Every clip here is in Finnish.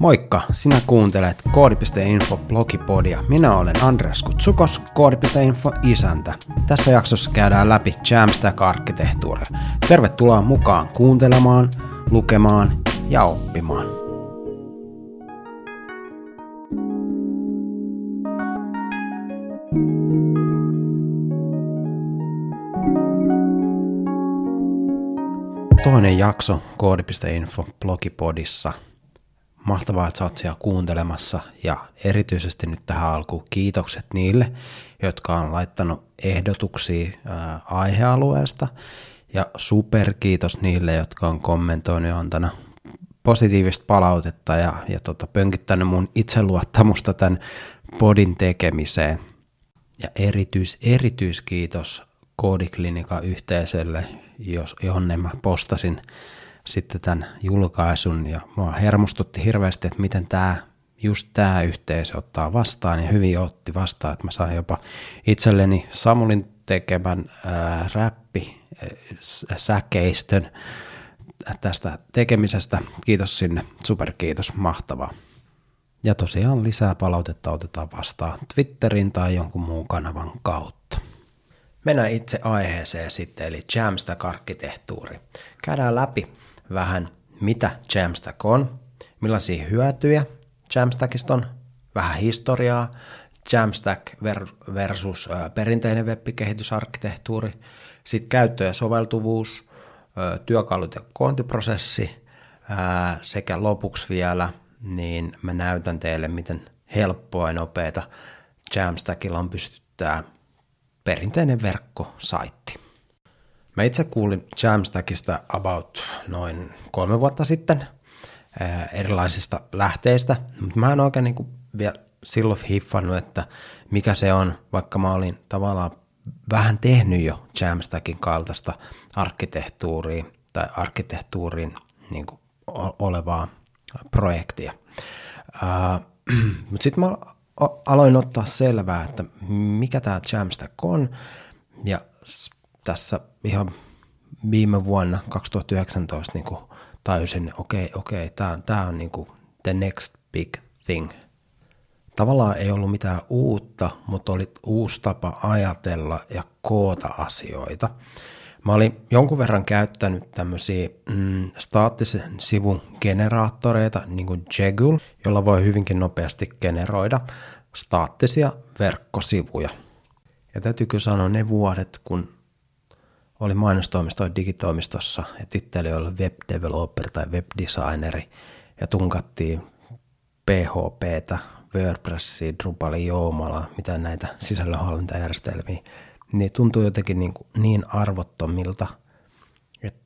Moikka, sinä kuuntelet Koodi.info blogipodia. Minä olen Andreas Kutsukos, Koodi.info isäntä. Tässä jaksossa käydään läpi Jamstack-arkkitehtuuria. Tervetuloa mukaan kuuntelemaan, lukemaan ja oppimaan. Toinen jakso Koodi.info blogipodissa. Mahtavaa, että sä oot siellä kuuntelemassa ja erityisesti nyt tähän alkuun kiitokset niille, jotka on laittanut ehdotuksia aihealueesta ja superkiitos niille, jotka on kommentoinut ja antanut positiivista palautetta ja pönkittänyt mun itseluottamusta tämän podin tekemiseen. Ja erityiskiitos Koodiklinikan yhteisölle, jonne mä postasin sitten tämän julkaisun ja mua hermostutti hirveästi, että miten just tämä yhteisö ottaa vastaan ja hyvin otti vastaan, että mä sain jopa itselleni Samulin tekemän räppisäkeistön tästä tekemisestä. Kiitos sinne, superkiitos, mahtavaa. Ja tosiaan lisää palautetta otetaan vastaan Twitterin tai jonkun muun kanavan kautta. Mennään itse aiheeseen sitten, eli Jamstack-arkkitehtuuri. Käydään läpi vähän, mitä Jamstack on, millaisia hyötyjä Jamstackista on, vähän historiaa, Jamstack versus perinteinen web-kehitysarkkitehtuuri, sitten käyttö- ja soveltuvuus, työkalut ja koontiprosessi sekä lopuksi vielä, niin mä näytän teille, miten helppoa ja nopeata Jamstackilla on pystyttää perinteinen verkkosaitti. Mä itse kuulin Jamstackista about noin 3 vuotta sitten erilaisista lähteistä, mutta mä en oikein vielä silloin hiffannut, että mikä se on, vaikka mä olin tavallaan vähän tehnyt jo Jamstackin kaltaista arkkitehtuuria tai arkkitehtuurin olevaa projektia. Mutta sitten mä aloin ottaa selvää, että mikä tämä Jamstack on, ja tässä ihan viime vuonna 2019 tajusin, okei, tämä on the next big thing. Tavallaan ei ollut mitään uutta, mutta oli uusi tapa ajatella ja koota asioita. Mä olin jonkun verran käyttänyt tämmöisiä staattisen sivun generaattoreita, niin kuin Jegul, jolla voi hyvinkin nopeasti generoida staattisia verkkosivuja. Ja täytyy kyllä sanoa, ne vuodet, kun oli mainostoimisto digitoimistossa ja titteli oli web developer tai web designeri ja tunkattiin PHP:tä, WordPressia, Drupalia, Joomalaa, mitä näitä sisällönhallintajärjestelmiä, niin tuntuu jotenkin niin arvottomilta, että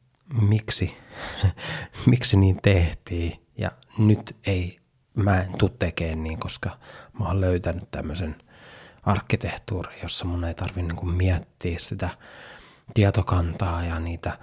miksi niin tehtiin. Ja nyt mä en tule tekemään niin, koska mä oon löytänyt tämmöisen arkkitehtuurin, jossa mun ei tarvitse miettiä sitä tietokantaa ja niitä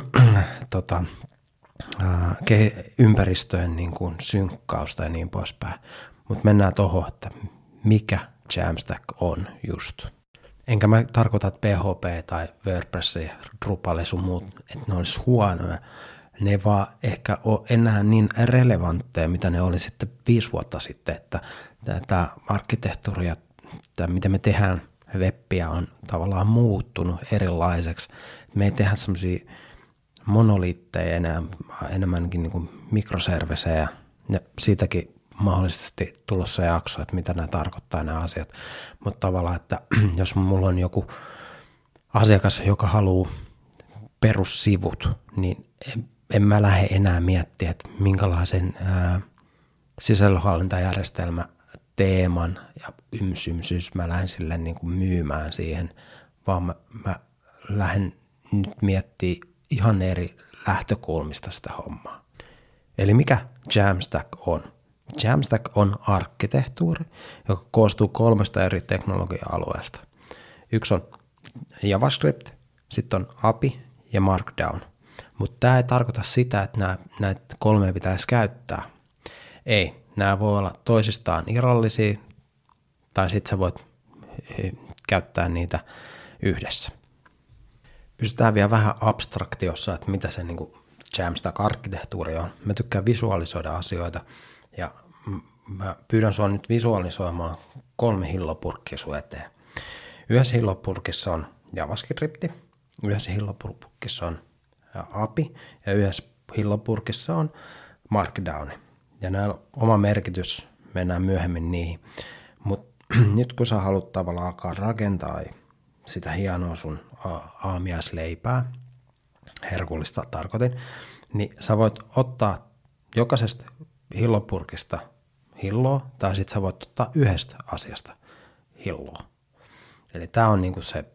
ympäristöjen synkkausta ja niin poispäin. Mutta mennään tuohon, että mikä Jamstack on just. Enkä mä tarkoita, että PHP tai WordPress ja Drupal ja sun muut, että ne olisi huonoja. Ne ei vaan ehkä ole enää niin relevantteja, mitä ne oli sitten 5 vuotta sitten, että tämä arkkitehtuuri ja miten me tehdään webbiä on tavallaan muuttunut erilaiseksi. Me ei tehdä semmoisia monoliitteja enemmänkin mikroservisejä ja siitäkin mahdollisesti tulossa jakso, että mitä nämä tarkoittaa nämä asiat. Mutta tavallaan, että jos mulla on joku asiakas, joka haluaa perussivut, niin en mä lähde enää miettiä, että minkälaisen sisällönhallintajärjestelmä teeman ja ymsymsyys mä lähden sille myymään siihen, vaan mä lähden nyt miettimään ihan eri lähtökulmista sitä hommaa. Eli mikä Jamstack on? Jamstack on arkkitehtuuri, joka koostuu 3 eri teknologia-alueesta. Yksi on JavaScript, sitten on API ja Markdown. Mutta tämä ei tarkoita sitä, että näitä 3 pitäisi käyttää. Ei, nämä voi olla toisistaan irrallisia, tai sitten sä voit käyttää niitä yhdessä. Pysytään vielä vähän abstraktiossa, että mitä se Jamstack-arkkitehtuuri on. Mä tykkään visualisoida asioita, ja mä pyydän sua nyt visualisoimaan 3 hillopurkkia sun eteen. Yhdessä hillopurkissa on JavaScript, yhdessä hillopurkissa on API ja yhdessä hillopurkissa on Markdown. Ja näillä on oma merkitys, mennään myöhemmin niihin. Mutta nyt kun sä haluat tavallaan alkaa rakentaa sitä hienoa sun aamiaisleipää, herkullista tarkoitin, niin sä voit ottaa jokaisesta hillopurkista hilloa, tai sitten sä voit ottaa yhdestä asiasta hilloa. Eli tää on niinku se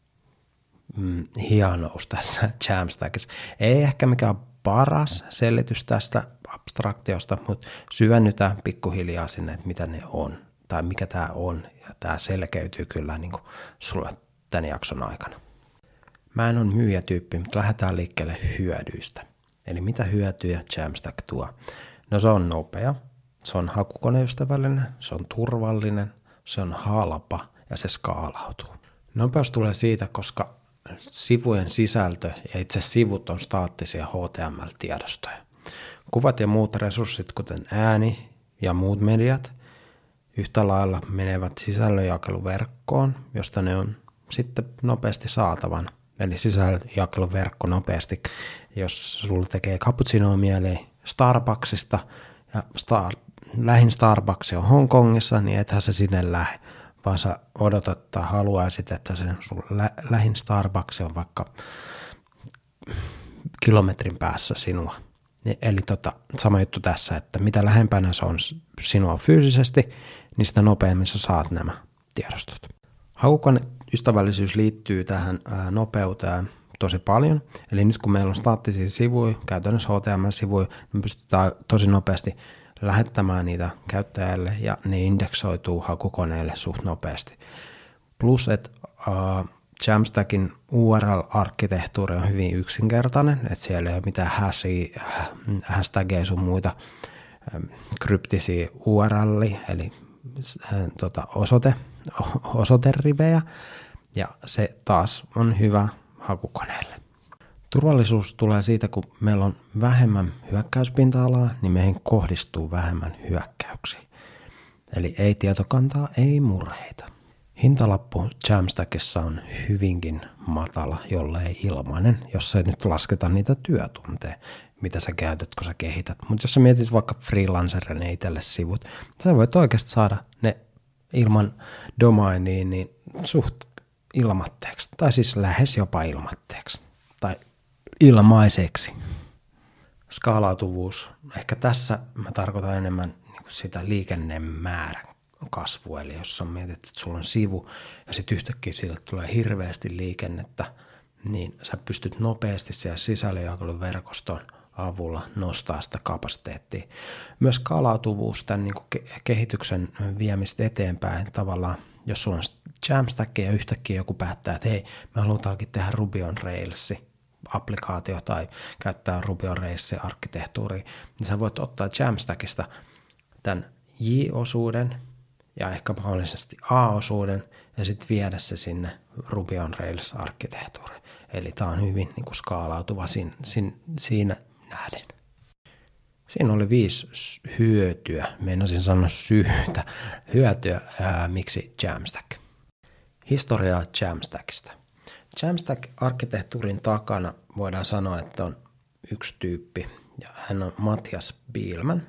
hienous tässä Jamstackissa. Ei ehkä mikään paras selitys tästä abstraktiosta, mutta syvennytään pikkuhiljaa sinne, että mitä ne on, tai mikä tämä on, ja tämä selkeytyy kyllä niinku sulle tämän jakson aikana. Mä en ole myyjätyyppi, mutta lähdetään liikkeelle hyödyistä. Eli mitä hyötyjä Jamstack tuo? No se on nopea, se on hakukoneystävällinen, se on turvallinen, se on halpa ja se skaalautuu. Nopeus tulee siitä, koska sivujen sisältö ja itse sivut on staattisia HTML-tiedostoja. Kuvat ja muut resurssit, kuten ääni ja muut mediat, yhtä lailla menevät sisällönjakeluverkkoon, josta ne on sitten nopeasti saatavana. Eli sisällönjakeluverkko nopeasti, jos sulla tekee cappuccinoa mieleen Starbucksista ja lähin Starbucks on Hongkongissa, niin ethän se sinne lähde, vaan sä odotat tai haluaisit, että sen sun lähin Starbucks on vaikka kilometrin päässä sinua. Eli sama juttu tässä, että mitä lähempänä se on sinua fyysisesti, niin sitä nopeammin sä saat nämä tiedostot. Hakukoneystävällisyys liittyy tähän nopeuteen tosi paljon. Eli nyt kun meillä on staattisia sivuja, käytännössä HTML-sivuja, niin pystytään tosi nopeasti lähettämään niitä käyttäjälle ja ne indeksoituu hakukoneelle suht nopeasti. Plus, että Jamstackin URL-arkkitehtuuri on hyvin yksinkertainen, että siellä ei ole mitään hashtageja sun muita kryptisiä URL, eli osoiterivejä, ja se taas on hyvä hakukoneelle. Turvallisuus tulee siitä, kun meillä on vähemmän hyökkäyspinta-alaa, niin meihin kohdistuu vähemmän hyökkäyksiä. Eli ei tietokantaa, ei murheita. Hintalappu Jamstackissa on hyvinkin matala, jollei ilmainen, jos ei nyt lasketa niitä työtunteja, mitä sä käytät, kun sä kehität. Mutta jos sä mietit vaikka freelancerina itselle sivut, sä voit oikeasti saada ne ilman domainia niin suht ilmatteeksi, tai siis lähes jopa ilmatteeksi, tai ilmaiseksi. Skaalautuvuus. Ehkä tässä mä tarkoitan enemmän niin sitä liikennemäärän kasvua, eli jos sä mietit, että sulla on sivu ja sitten yhtäkkiä sille tulee hirveästi liikennettä, niin sä pystyt nopeasti siellä sisällönjakeluverkoston avulla nostaa sitä kapasiteettia. Myös skaalautuvuus, tämän niin kuin kehityksen viemistä eteenpäin tavallaan, jos sulla on Jamstack ja yhtäkkiä joku päättää, että hei, me halutaankin tehdä Ruby on Rails applikaatio tai käyttää Ruby on Rails arkkitehtuuria, niin sä voit ottaa Jamstackista tämän J-osuuden ja ehkä mahdollisesti A-osuuden ja sitten viedä se sinne Ruby on Rails arkkitehtuuriin. Eli tämä on hyvin niin kuin skaalautuva siinä nähden. Siinä oli 5 hyötyä, meinasin sanoa syytä, hyötyä, miksi Jamstack. Historiaa Jamstackista. Jamstack-arkkitehtuurin takana voidaan sanoa, että on yksi tyyppi, ja hän on Mattias Biilman,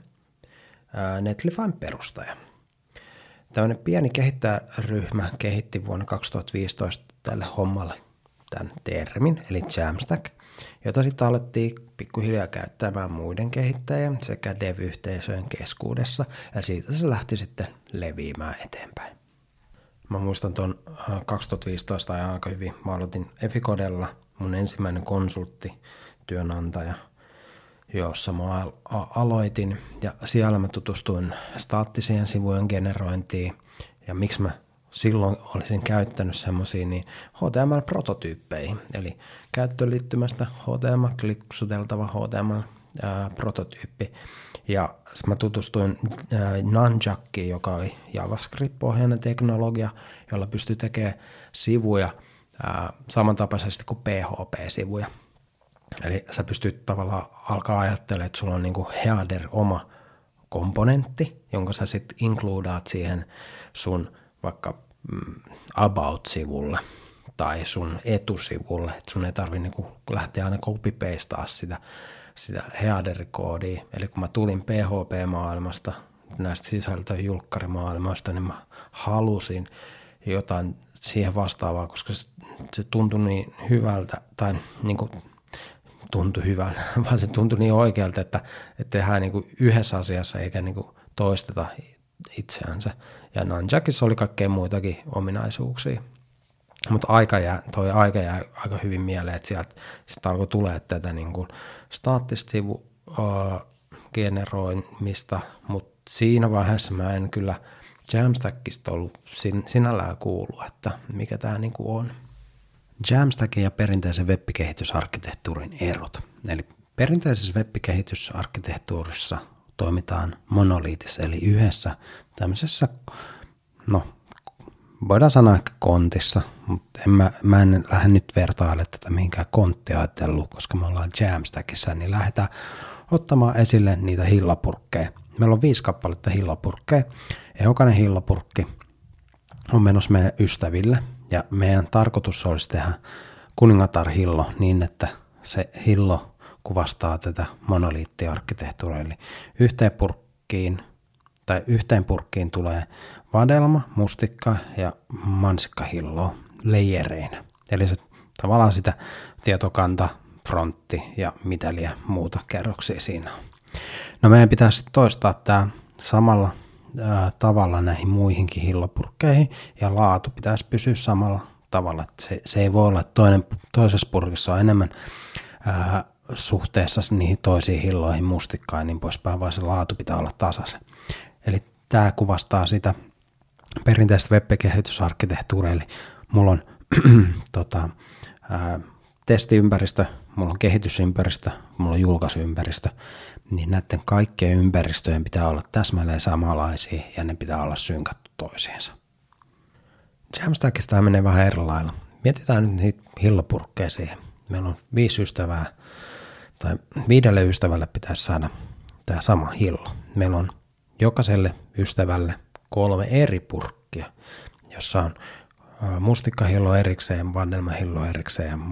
Netlifyn perustaja. Tällainen pieni kehittäjäryhmä kehitti vuonna 2015 tälle hommalle tämän termin, eli Jamstack, jota sitten alettiin pikkuhiljaa käyttämään muiden kehittäjien sekä dev-yhteisöjen keskuudessa, ja siitä se lähti sitten leviämään eteenpäin. Mä muistan tuon 2015 ajan aika hyvin. Mä aloitin Eficodella, mun ensimmäinen konsulttityönantaja, jossa mä aloitin, ja siellä mä tutustuin staattiseen sivujen generointiin, ja miksi mä silloin olisin käyttänyt semmosia niin HTML-prototyyppeihin, eli käyttöliittymästä HTML-kliksuteltava HTML-prototyyppi, ja mä tutustuin Nunjackiin, joka oli JavaScript-pohjainen teknologia, jolla pystyy tekemään sivuja samantapaisesti kuin PHP-sivuja. Eli sä pystyt tavallaan alkaa ajattelemaan, että sulla on niinku header oma komponentti, jonka sä sitten includaat siihen sun vaikka about-sivulle tai sun etusivulle, että sun ei tarvitse niinku lähteä aina copy-pastaa sitä header-koodia. Eli kun mä tulin PHP-maailmasta, näistä sisältöjulkkarimaailmasta, niin mä halusin jotain siihen vastaavaa, koska se tuntui niin hyvältä, tai niin kuin tuntui hyvältä, vaan se tuntui niin oikealta, että tehdään niin kuin yhdessä asiassa eikä niin kuin toisteta itseänsä. Ja Nunjakissa oli kaikkea muitakin ominaisuuksia. Mutta toi aika jää aika hyvin mieleen, että sieltä sitten alkoi tulee tätä niin kuin staattista generoimista, mutta siinä vaiheessa mä en kyllä Jamstackista ollut sinällään kuullut, että mikä tämä niin kuin on. Jamstackin ja perinteisen web-kehitysarkkitehtuurin erot. Eli perinteisessä web-kehitysarkkitehtuurissa toimitaan monoliitissa, eli yhdessä tämmöisessä, voidaan sanoa ehkä kontissa, mutta mä en lähde nyt vertailemaan tätä mihinkään konttiajatteluun, koska me ollaan Jamstackissa, niin lähdetään ottamaan esille niitä hillapurkkeja. Meillä on 5 kappaletta hillapurkkeja, ja jokainen hillapurkki on menossa meidän ystäville, ja meidän tarkoitus olisi tehdä kuningatar-hillo niin, että se hillo kuvastaa tätä monoliittiarkkitehtuuria, eli yhteen purkkiin tulee vadelma, mustikka ja mansikkahilloa leijereinä. Eli se tavallaan sitä tietokanta, frontti ja mitä liian muuta kerroksia siinä on. No meidän pitäisi sitten toistaa tämä samalla tavalla näihin muihinkin hillopurkkeihin ja laatu pitäisi pysyä samalla tavalla. Se ei voi olla, että toisessa purkissa on enemmän suhteessa niihin toisiin hilloihin, mustikkaan ja niin poispäin, vaan se laatu pitää olla tasaisen. Eli tämä kuvastaa sitä perinteistä web-kehitysarkkitehtuuria, eli mulla on testiympäristö, mulla on kehitysympäristö, mulla on julkaisuympäristö, niin näiden kaikkien ympäristöjen pitää olla täsmälleen samanlaisia ja ne pitää olla synkattu toisiinsa. Jamstackista tämä menee vähän eri lailla. Mietitään nyt niitä hillopurkkeja siihen. Meillä on 5 ystävää, tai 5 ystävälle pitäisi saada tämä sama hillo. Meillä on jokaiselle ystävälle 3 eri purkkia, jossa on mustikkahillo erikseen, vadelmahillo erikseen ja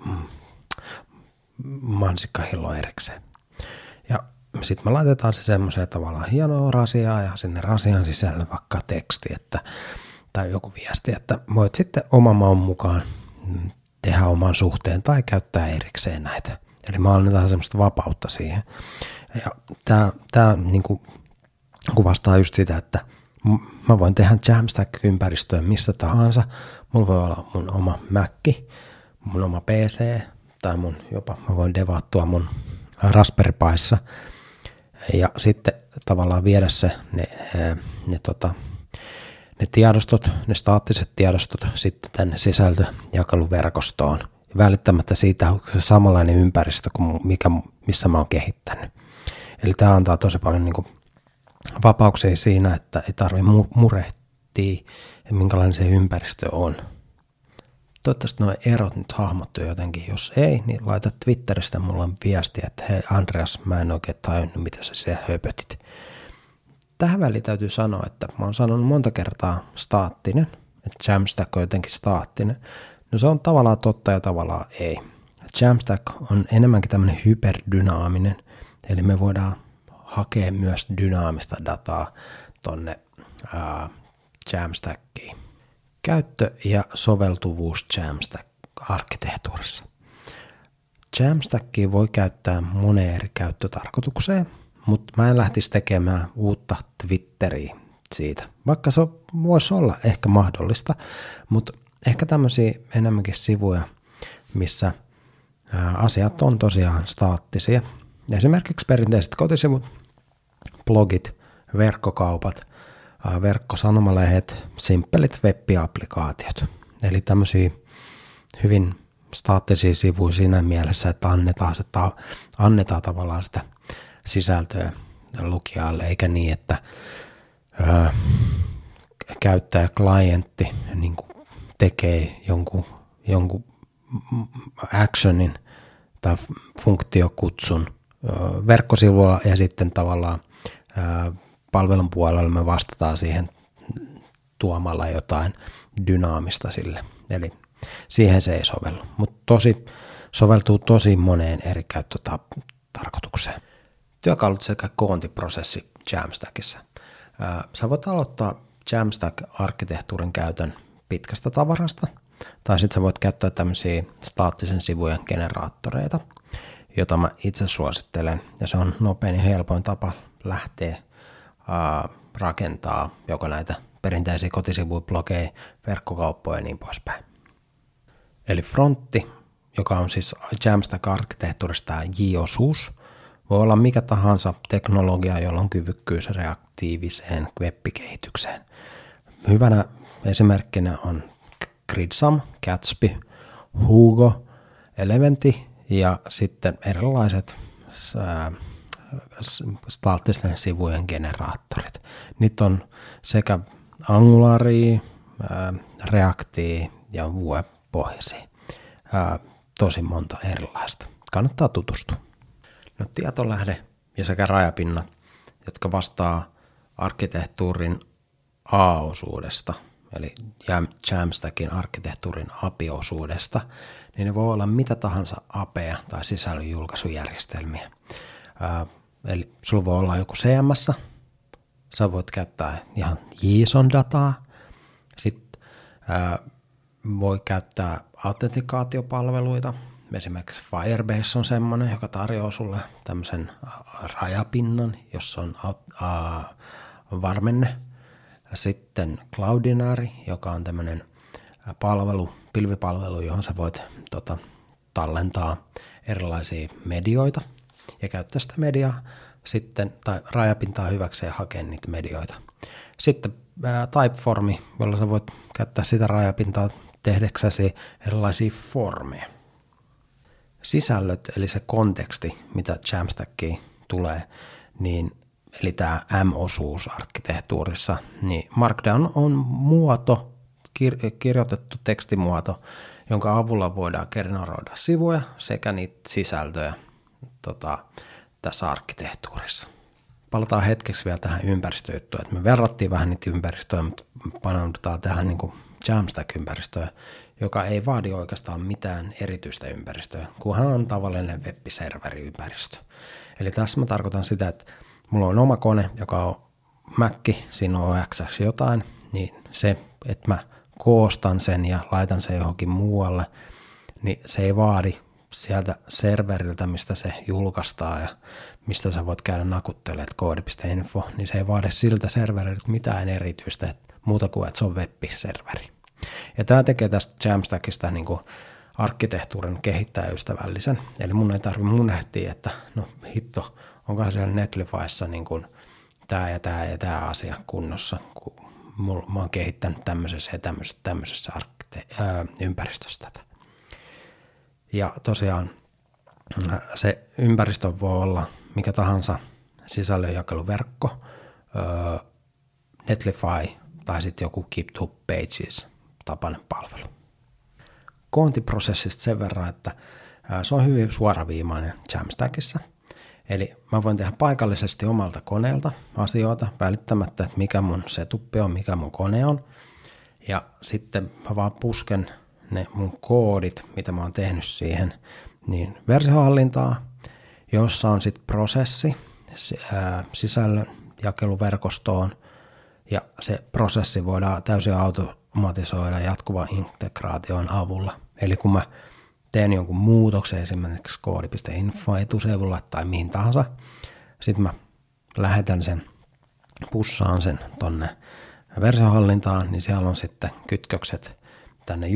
mansikkahillo erikseen. Ja sitten me laitetaan se semmoiseen tavallaan hienoa rasiaa ja sinne rasian sisälle vaikka teksti tai joku viesti, että voit sitten oman maun mukaan tehdä oman suhteen tai käyttää erikseen näitä. Eli me annetaan semmoista vapautta siihen. Ja tämä niinku kuvastaa just sitä, että mä voin tehdä Jamstack-ympäristöön missä tahansa. Mulla voi olla mun oma Mac, mun oma PC tai mä voin devaattua mun Raspberry Pissa ja sitten tavallaan viedä ne tiedostot, ne staattiset tiedostot sitten tänne sisältöjakeluverkostoon välittämättä siitä, onko se samanlainen ympäristö kuin missä mä oon kehittänyt. Eli tämä antaa tosi paljon niin kuin vapauksia siinä, että ei tarvitse murehtia, minkälainen se ympäristö on. Toivottavasti nuo erot nyt hahmottuu jotenkin. Jos ei, niin laita Twitteristä mulle viestiä, että hei Andreas, mä en oikein tajunnut, mitä sä siellä höpötit. Tähän väliin täytyy sanoa, että mä oon sanonut monta kertaa staattinen, että Jamstack on jotenkin staattinen. No se on tavallaan totta ja tavallaan ei. Jamstack on enemmänkin tämmöinen hyperdynaaminen, eli me voidaan hakea myös dynaamista dataa tonne Jamstackiin. Käyttö ja soveltuvuus Jamstack-arkkitehtuurissa. Jamstackia voi käyttää moneen eri käyttötarkoitukseen, mutta mä en lähtisi tekemään uutta Twitteriä siitä. Vaikka se voisi olla ehkä mahdollista, mutta ehkä tämmöisiä enemmänkin sivuja, missä asiat on tosiaan staattisia. Esimerkiksi perinteiset kotisivut, blogit, verkkokaupat, verkkosanomalehdet, simppelit web-applikaatiot. Eli tämmöisiä hyvin staattisia sivuja siinä mielessä, että annetaan tavallaan sitä sisältöä lukijalle, eikä niin, että käyttäjä-klientti niin kuin tekee jonkun actionin tai funktiokutsun verkkosivulla ja sitten tavallaan palvelun puolella me vastataan siihen tuomalla jotain dynaamista sille. Eli siihen se ei sovellu, mutta soveltuu tosi moneen eri käyttötarkoitukseen. Työkalut sekä koontiprosessi Jamstackissa. Sä voit aloittaa Jamstack-arkkitehtuurin käytön pitkästä tavarasta, tai sitten sä voit käyttää tämmöisiä staattisen sivujen generaattoreita, jota mä itse suosittelen, ja se on nopein ja helpoin tapa lähteä rakentaa joko näitä perinteisiä kotisivuja, blogeja, verkkokauppoja ja niin poispäin. Eli frontti, joka on siis Jamstack-arkkitehtuurista tämä J-osuus, voi olla mikä tahansa teknologia, jolla on kyvykkyys reaktiiviseen web-kehitykseen. Hyvänä esimerkkinä on Gridsam, Gatsby, Hugo, Eleventy ja sitten erilaiset staattisten sivujen generaattorit. Niitä on sekä Angularia, Reactia ja Vue-pohjaisia. Tosi monta erilaista. Kannattaa tutustua. No, tietolähde ja sekä rajapinnat, jotka vastaa arkkitehtuurin A-osuudesta, eli Jamstackin arkkitehtuurin API-osuudesta, niin ne voi olla mitä tahansa APEja tai sisällön julkaisujärjestelmiä. Eli sulla voi olla joku CMS, sä voit käyttää ihan JSON-dataa, sitten voi käyttää autentikaatiopalveluita, esimerkiksi Firebase on semmoinen, joka tarjoaa sulle tämmöisen rajapinnan, jossa on varmenne. Sitten Cloudinary, joka on tämmöinen pilvipalvelu, johon sä voit tallentaa erilaisia medioita ja käyttää sitä mediaa sitten, tai rajapintaa hyväkseen ja hakea niitä medioita. Sitten Typeformi, jolla sä voit käyttää sitä rajapintaa tehdäksesi erilaisia formeja. Sisällöt, eli se konteksti, mitä Jamstackiin tulee, niin, eli tämä M-osuus arkkitehtuurissa, niin Markdown on muoto, kirjoitettu tekstimuoto, jonka avulla voidaan generoida sivuja sekä niitä sisältöjä tässä arkkitehtuurissa. Palataan hetkeksi vielä tähän ympäristöjuttuun, että me verrattiin vähän niitä ympäristöjä, mutta paneudutaan tähän niin kuin Jamstack-ympäristöön, joka ei vaadi oikeastaan mitään erityistä ympäristöä, kunhan on tavallinen web-serveriympäristö. Eli tässä mä tarkoitan sitä, että mulla on oma kone, joka on Mac, siinä on OXX jotain, niin se, että mä koostan sen ja laitan sen johonkin muualle, niin se ei vaadi sieltä serveriltä, mistä se julkaistaan ja mistä sä voit käydä nakuttelemaan koodi.info, niin se ei vaadi siltä serveriltä mitään erityistä, muuta kuin että se on web-serveri. Ja tämä tekee tästä Jamstackista niin kuin arkkitehtuurin kehittäjäystävällisen. Eli mun ei tarvitse munehtia, että no hitto, onkohan siellä Netlifyssa niin kuin tämä ja tämä ja tämä asia kunnossa, kun mä oon kehittänyt tämmöisessä ja tämmöisessä ympäristössä tätä. Ja tosiaan se ympäristö voi olla mikä tahansa sisällönjakeluverkko, Netlify tai sitten joku Keep2Pages tapainen palvelu. Koontiprosessista sen verran, että se on hyvin suoraviimainen Jamstackissa. Eli mä voin tehdä paikallisesti omalta koneelta asioita välittämättä, että mikä mun setup on, mikä mun kone on. Ja sitten mä vaan pusken ne mun koodit, mitä mä oon tehnyt siihen, niin versiohallintaa, jossa on sitten prosessi sisällön jakeluverkostoon, ja se prosessi voidaan täysin automatisoida jatkuvan integraation avulla. Eli kun mä teen jonkun muutoksen esimerkiksi koodi.info etusivulla tai mihin tahansa, sitten mä lähetän sen, pussaan sen tonne versiohallintaan, niin siellä on sitten kytkökset tänne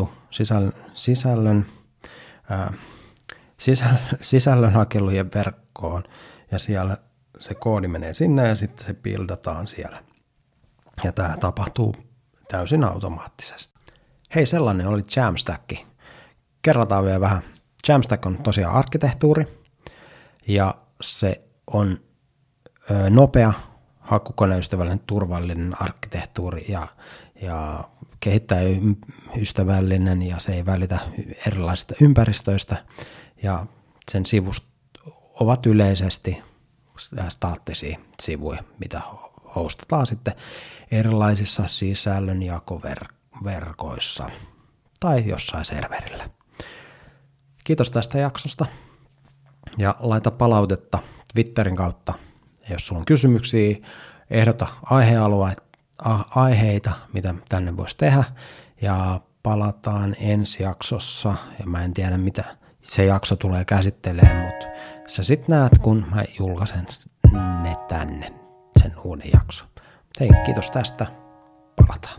sisällönhakelujen verkkoon, ja siellä se koodi menee sinne ja sitten se buildataan siellä. Ja tämä tapahtuu täysin automaattisesti. Hei, sellainen oli Jamstack. Kerrataan vielä vähän. Jamstack on tosiaan arkkitehtuuri, ja se on nopea, hakukoneystävällinen, turvallinen arkkitehtuuri ja kehittäjäystävällinen, ja se ei välitä erilaisista ympäristöistä, ja sen sivut ovat yleisesti staattisia sivuja, mitä hostataan sitten erilaisissa sisällönjakoverkoissa tai jossain serverillä. Kiitos tästä jaksosta ja laita palautetta Twitterin kautta. Jos sulla on kysymyksiä, ehdota aiheita, mitä tänne voisi tehdä, ja palataan ensi jaksossa, ja mä en tiedä mitä se jakso tulee käsittelemään, mutta sä sit näet, kun mä julkaisen ne tänne, sen uuden jakson. Hei, kiitos tästä, palataan.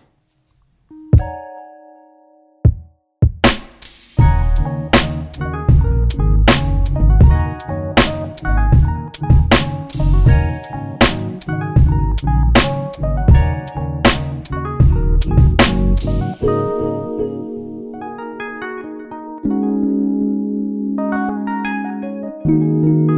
Thank you.